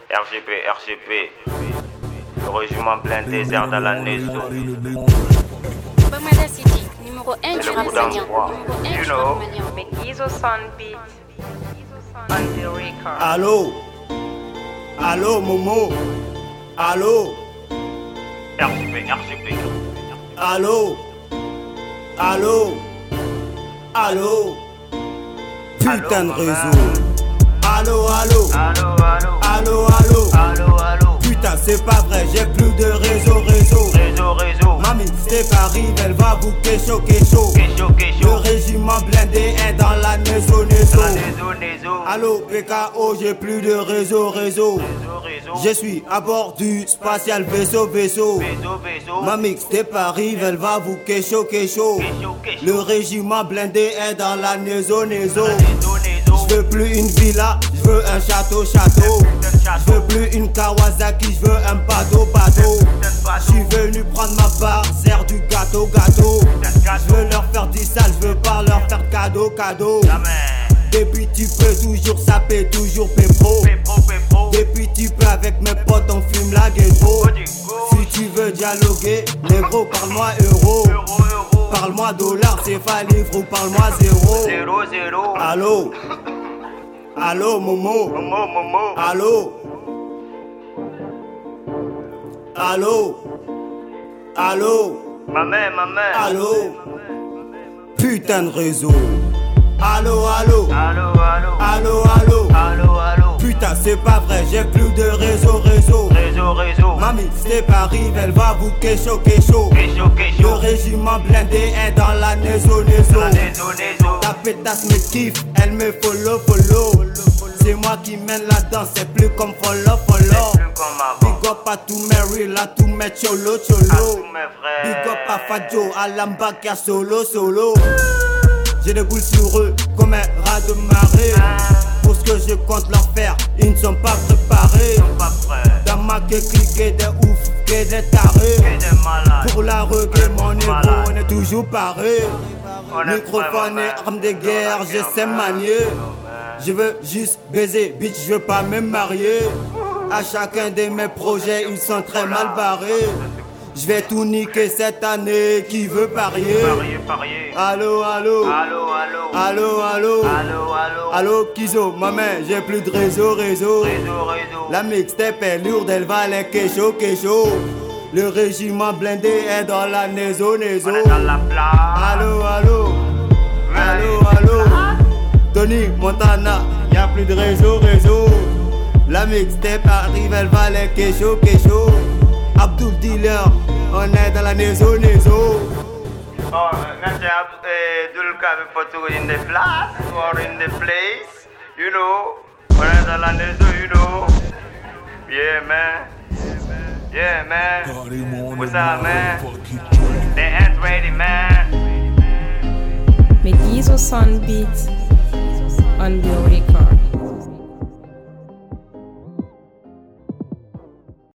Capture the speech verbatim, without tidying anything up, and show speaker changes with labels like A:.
A: R G P, R G P. Le régiment plein désert dans la maison.
B: Bamada City, numéro un du
A: Ramadan. You know.
C: Mekizo Son Beat on the record.
D: Allô? Allô, Momo? Allô?
A: R G P, R G P.
D: Allô? Allô? Allô? Putain de réseau. Allô, allô?
A: Allô, allô.
D: Allô, allô?
A: Allô, allô.
D: Putain, c'est pas vrai, j'ai plus de réseau, réseau.
A: Réseau, réseau.
D: Mamie, c'est arrive, elle va vous kécho, kécho.
A: Kécho,
D: Le
A: kécho.
D: régiment blindé est dans la maison, maison.
A: Réseau, réseau.
D: Allô, P K O, j'ai plus de réseau, réseau.
A: Réseau, réseau.
D: Je suis à bord du spatial vaisseau, vaisseau.
A: Vaisseau, vaisseau.
D: Ma mixtape arrive, elle va vous kécho, kécho.
A: Kécho, kécho.
D: Le régiment blindé est dans la maison, maison.
A: Réseau, réseau.
D: Je veux plus une villa, je veux un château, château. Je veux plus une Kawasaki, je veux un bateau, bateau. Je suis venu prendre ma part, serre du gâteau, gâteau. Je veux leur faire du sale, je veux pas leur faire cadeau, cadeau. Depuis tu peux toujours saper, toujours pépro.
A: Pépro, pépro.
D: Depuis tu peux avec mes potes on fume la ghetto. Si tu veux dialoguer, négro parle-moi euro.
A: Euro, euro.
D: Parle-moi dollar, c'est pas livre ou parle-moi zéro.
A: Zéro, zéro.
D: Allô? Allô, Momo?
A: Momo, momo.
D: Allô? Allô? Allô?
A: Ma mère, ma mère.
D: Allô? Putain de réseau. Allô, allô?
A: Allô, allô.
D: Allô, allô?
A: Allô, allô.
D: Putain, c'est pas vrai, j'ai plus de réseau, réseau.
A: Réseau, réseau.
D: Mamie, c'est pas arrive, elle va vous kécho, kécho.
A: Kécho,
D: Le
A: kécho.
D: régiment blindé est dans la maison, maison.
A: Réseau, réseau.
D: Ta pétasse me kiffe, elle me follow, follow. C'est moi qui mène la danse, c'est plus comme follow, follow.
A: Plus comme avant.
D: Big up à tous mes real, à tous mes cholo,
A: À
D: cholo.
A: tous mes frères.
D: Big up à Fadjo, à Lambaka, solo, solo. J'ai des boules sur eux comme un rat de marée. Pour ce que je compte leur faire, ils ne sont pas préparés.
A: Pas prêt.
D: Dans ma queue cliqué des ouf, que des tarés.
A: Que des malades.
D: Pour la reggae, mon égo, on est toujours paré.
A: On est
D: Microphone
A: vraiment
D: et arme de guerre, je sais manier. Je veux juste baiser, bitch, je veux pas me marier. À chacun de mes projets, ils sont très mal barrés. Je vais tout niquer cette année, qui veut parier?
A: Parier, parier.
D: Allô, allô?
A: Allô, allô.
D: Allô, allô?
A: Allô, allô.
D: Allô, Kizo, maman, j'ai plus de réseau, réseau.
A: Réseau, réseau.
D: La mixtape est lourde, elle va les kécho, kécho. Le régiment blindé est dans la maison, maison.
A: On est dans la place.
D: Allô, allô? Allô, allô? Tony Montana, y'a plus de réseau, réseau. La mixtape arrive, elle va les kécho, kécho. Abdul Dealer, on est dans la maison, maison.
A: Oh, merci à Dulka for to in the place or in the place, you know. On est dans la maison, you know. Yeah, man. Yeah, man. What's up, man? The end's ready, man.
C: Mekizo Son Beat on the record.